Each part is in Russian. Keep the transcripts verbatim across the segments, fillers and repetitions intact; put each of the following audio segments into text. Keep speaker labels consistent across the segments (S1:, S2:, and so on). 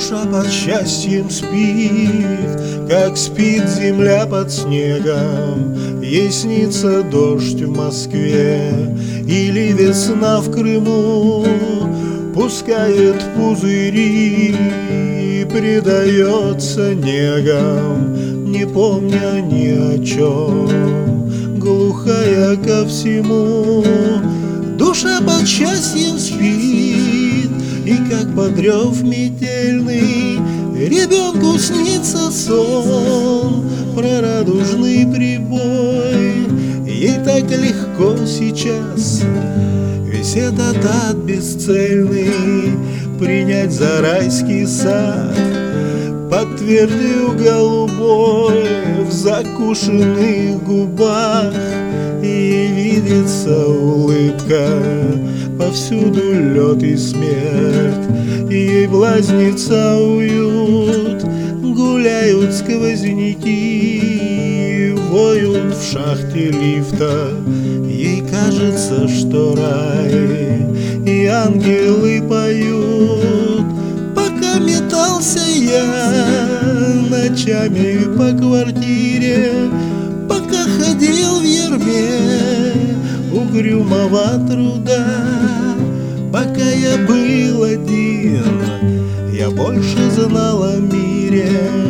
S1: Душа под счастьем спит, как спит земля под снегом. Ей снится дождь в Москве или весна в Крыму. Пускает пузыри и предается негам, не помня ни о чем, глухая ко всему. Душа под счастьем спит, и как под рев метельный ребенку снится сон про радужный прибой. Ей так легко сейчас весь этот ад бесцельный принять за райский сад под твердью голубой в закушенных губах. И видится улыбка, повсюду лед и смерть, и ей блазнится уют. Гуляют сквозняки, воют в шахте лифта. Ей кажется, что рай, и ангелы поют. Пока метался я ночами по квартире, пока ходил в ярме угрюмого труда, пока я был один, я больше знал о мире,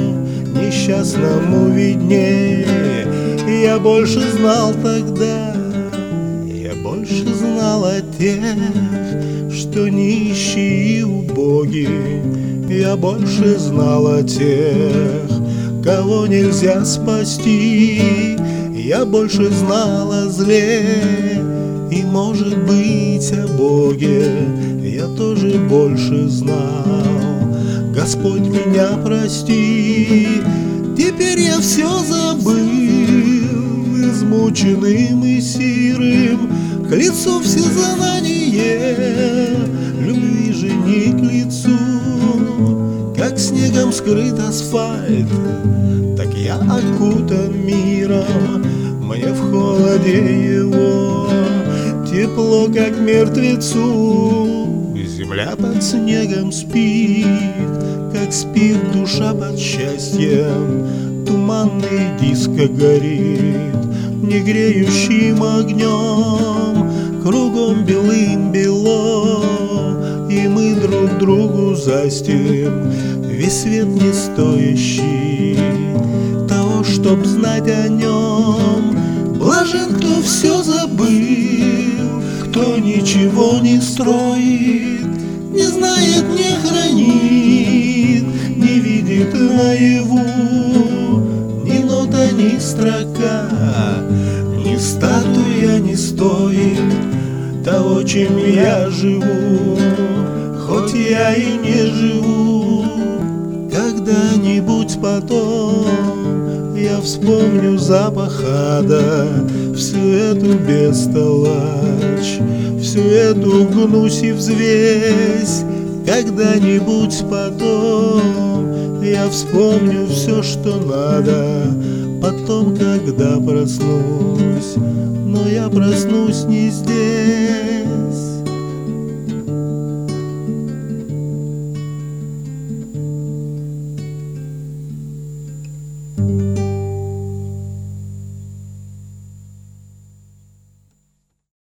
S1: несчастному виднее. Я больше знал тогда, я больше знал о тех, что нищие и убогие. Я больше знал о тех, кого нельзя спасти. Я больше знал о зле и, может быть, о Боге я тоже больше знал. Господь, меня прости, теперь я все забыл, измученным и сирым, к лицу всезнание любви же не к лицу. Как снегом скрыт асфальт, так я окутан миром, мне в холоде его тепло, как мертвецу. Земля под снегом спит, как спит душа под счастьем. Туманный диско горит негреющим огнем, кругом белым бело, и мы друг другу застим весь свет не стоящий того, чтоб знать о нем. Блажен, кто все забыл, кто ничего не строит, не знает, не хранит, не видит наяву ни нота, ни строка, ни статуя не стоит того, чем я живу, хоть я и не живу. Когда-нибудь потом я вспомню запах ада, всю эту бестолочь, всю эту гнусь и взвесь. Когда-нибудь потом я вспомню все, что надо, потом, когда проснусь. Но я проснусь не здесь.